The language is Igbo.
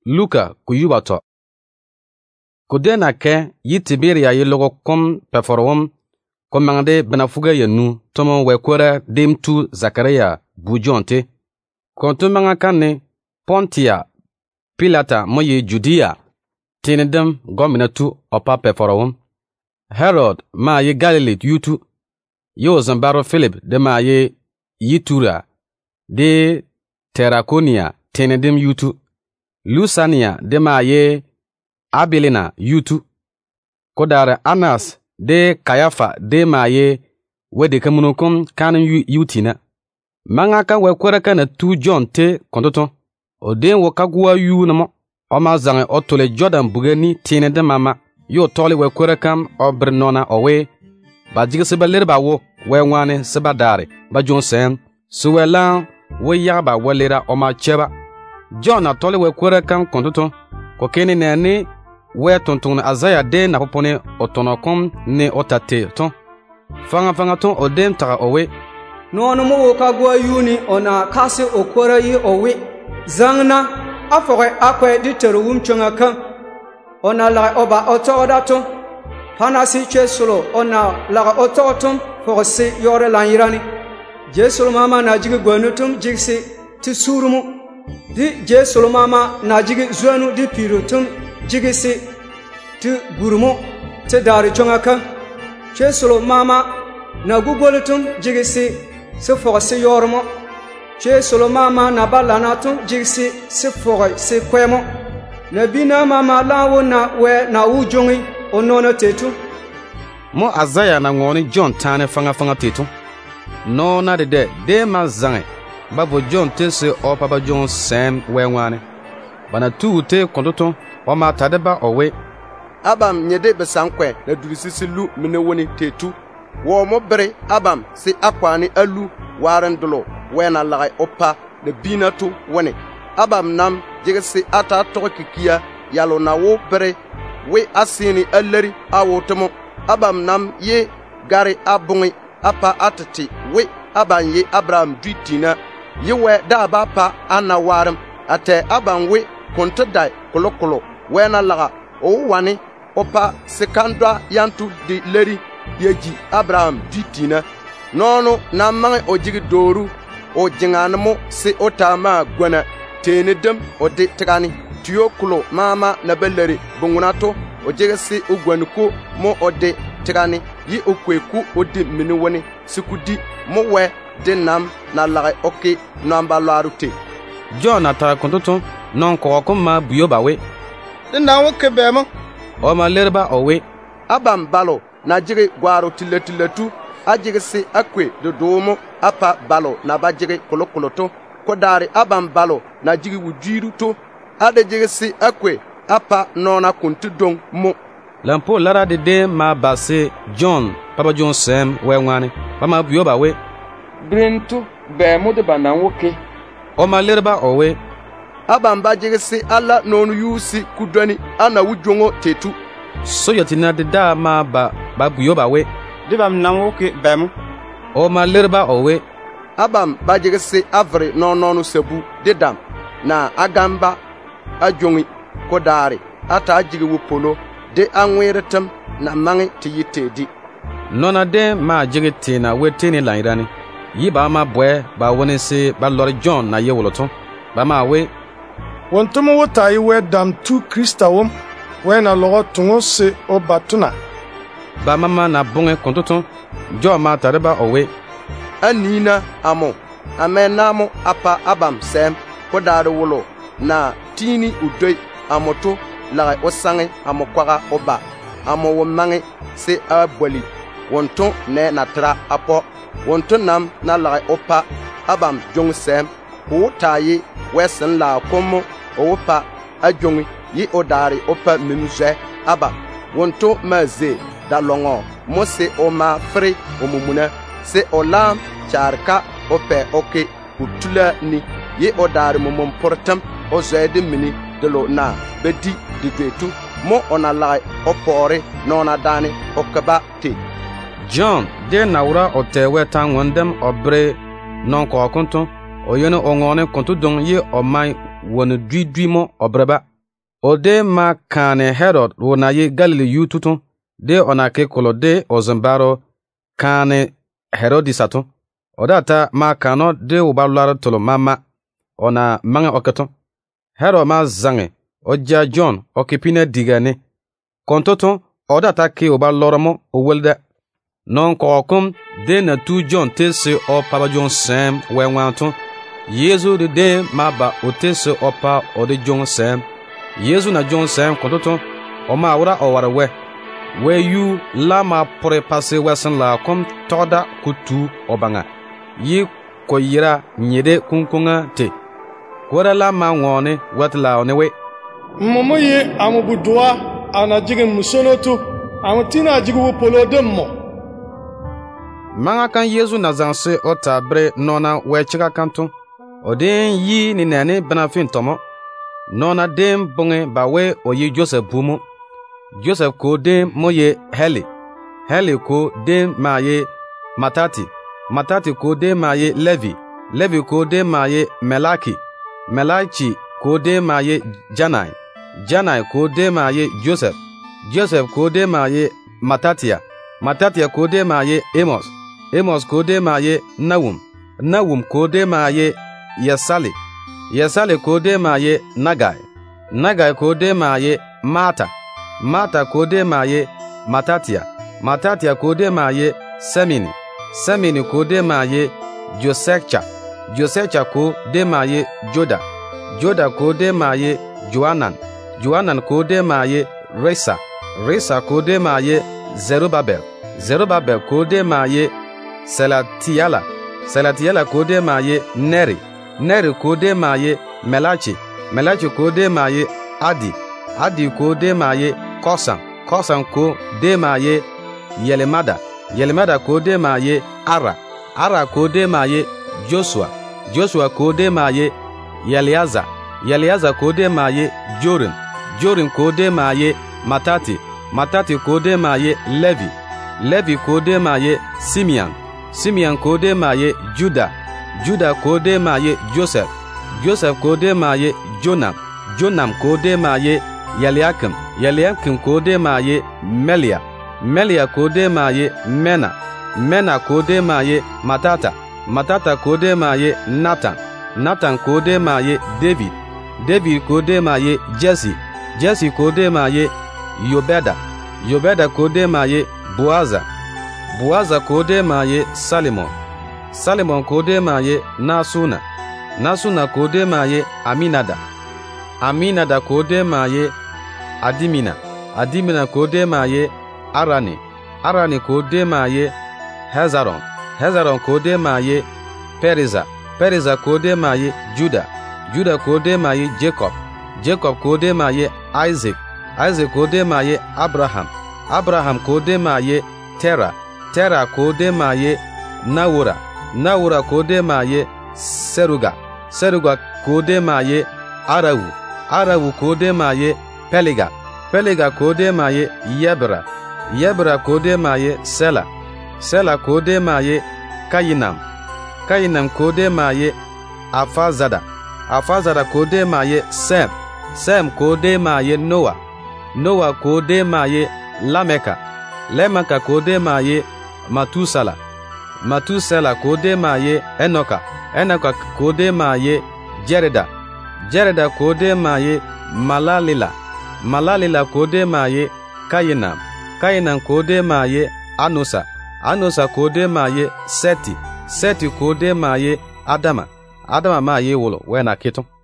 Luka ku yubato. Kudena ke yi Tiberia yi logo kom peforwom ko mangde benafuga yenu tomo wekwara demtu Zakaria bujonte. Kontu manga kanne Pontia Pilata moye Judea tinedem gominatu opa peforwom. Herod ma ye Galilee yutu. Yo zambaro Philip de ma ye Yitura de Terraconia tinedem yutu. Lusania de ma ye Abilina yutu. Kodare Anas de Kayafa de ma ye wede kamunukum kanin yutina. Manga ka wekwara kana tu John te kontoton. O den wakaguwa yu namo. Oma zange otole Jordan bugeni tine de mama. Yo tole wekwara kam obernona owe. Ba jige seba lerba wo wane seba dare. Ba John sen. Suwe lan we yaba walera oma cheba. John a tole wekwara kam kontoton. Ko kene nene we tonton Azaya de na popone otonokom ne otate ton. Fanga ton odem taga owe. Nono mo wakagwa yuni ona kasi okwara yi owe. Zangna afoge akwe diteru wumchunga kan. Ona la oba oto odaton. Panasi chesolo ona la oto otom fogsi yore lanyirani. Jesolo mama na jigi gwanutum jigsi ti surumu. Di Jesolo mama na jigi zuanu di pirutum jigisi ti gurumu ti dari chunga kan. Jesolo mama na gugolutum jigisi si fogsi yormo. Jesolo mama na balanatum jigisi si fogsi kwemo. Na bina mama lawo na we na ujongi onono tetu. Mo Azaya na ngoni John tane fanga tetu. No na de ma zange. Babo John te se o papa John sem we wane. Bana tu te kontoton o ma tadeba owe. Abam nyede besankwe na durisisi lu mine woni tetu. Wo mo bere abam si akwani alu waren dolo wena lagai opa de binatu woni. Abam nam jigesi ata tokikia yalo na wo bere we asini aleri awotomo. Abam nam ye gari abungi apa atati we aban ye Abraham duitina ye we daba pa ana waram ate aban we kontadai kolokolo wena laga o wani opa sekandwa yantu di leri yeji Abraham duitina nono na mange o jigi doru o jinganamo se otama gwana tenedem o de tegani tiyokulo mama na beleri bungunato o jigi se ugwanuko mo o de tegani yi okweku o de miniwoni sikudi mo we de nam na lagai oke namba larute. John atara kontoton non ko ma buyo bawe. Na woke bemo. O ma lerba owe. Abam balo na jige gwaro tiletu ajige se akwe de domo apa balo na bajige kolokoloto kodare abam balo na jige wujiru to ade jige se akwe apa nona kuntu don mo. Lampo lara de ma base John papa John sem we wane ba ma buyo bawe. Brentu bemo de bananwoke. O ma lerba owe. Abam bajige se ala nonu yusi kudani ana wujongo tetu. So yatina de da ma ba buyo bawe. Dibam nanwoke bemo. O ma lerba owe. Abam bajige se avre nonu sebu dedam na agamba ajongi kodare ata ajige wupolo de anweretem na mangi tiyitedi. Nona de ma jige tina weteni lairani. Yi ba ma bwe ba woni se ba lori John na ye woloto. Ba ma we. Wontumo wota yi we dam tu Krista wom. We na logo tungo se o batuna. Ba mama na bonge kontoton. John ma tareba owe. Anina amo. Amenamo apa abam sem kodare wolo na tini udoi amoto lagai osange amokwaga oba amo womange se aboli wonton ne natra apo wonton nam na lagai opa abam jong sem ho tayi wesen la komo opa ajongi yi odari opa mimje aba wonto maze da longo mose o ma fre o mumuna se olam charka ope oke utula ni yi odari mumum portam o zede mini de lo na bedi de vetu mo ona lai opore nona dani okaba te. John de naura o tewe tan wondem obre non ko konton o yene o ngone kontu don ye o mai wonu dwi mo obreba ode ma kane Herod wona ye Galili yu tutu de ona ke kolo de ozimbaro kane Herodisatu odata ma kano de ubalular tolo mama ona manga oketo Herod ma zange oja John okipine digane kontoto odata ke ubaloromo owelda non kokum de na tu John tese o papa John Sam wenwanto Yesu de maba otese opa ode John Sam Yesu na John Sam kontoto o ma wura o warwe we yu la ma pore passe wesan la kom toda kutu obanga yi ko yira nyede kunkunga te kora la ma ngone watla onewe mmomo ye amubudwa anajigin musonoto amutina jigu polo demmo manga kan Yesu na zanse o tabre nona wechika kanto odin yi ni nani benafin tomo nona dem bonge bawe oyi Joseph bumu Joseph ko dem moye Heli ko dem maye Matati ko dem maye Levi ko dem maye Melaki ko dem maye Janai ko dem maye Joseph ko dem maye Matatia ko dem maye Amos ko dem maye Nahum ko dem maye Yesali ko dem maye Nagai ko dem maye Mata ko dem maye Matatia ko dem maye Semini ko dem maye Josecha ko dem maye Joda ko dem maye Joanan ko dem maye Resa ko dem maye Zerubabel ko dem maye Selatiela ko dem maye Neri ko dem maye Melachi ko dem maye Adi ko dem maye Kosan ko dem maye Yelemada ko dem maye Ara ko dem maye Joshua ko dem maye Yeliaza ko dem maye Jorim ko dem maye Matati ko dem maye Levi ko dem maye Simeon ko dem maye Juda ko dem maye Joseph ko dem maye Jonam ko dem maye Eliakim ko dem maye Melia ko dem maye Mena ko dem maye Matata ko dem maye Nathan ko dem maye David ko dem maye Jesse ko dem maye Yobeda ko dem maye Boaza ko dem maye Salomon ko dem maye Nasuna ko dem maye Aminada ko dem maye Adimina ko dem maye Arani ko dem maye Hezaron ko dem maye Periza ko dem maye Juda ko dem maye Jacob ko dem maye Isaac ko dem maye Abraham ko dem maye Tera ko dem maye Naura ko dem maye Seruga ko dem maye Arawu ko dem maye Peliga ko dem maye Yebra ko dem maye Sela ko dem maye Kayinam ko dem maye Afazada ko dem maye Sem ko dem maye Noah ko dem maye Lameka ko dem maye Matusala ko dem maye Enoka ko dem maye Jereda ko dem maye Malalila ko dem maye Kayinam ko dem maye Anosa ko dem maye Seti ko dem maye Adama maye wolo wena kitu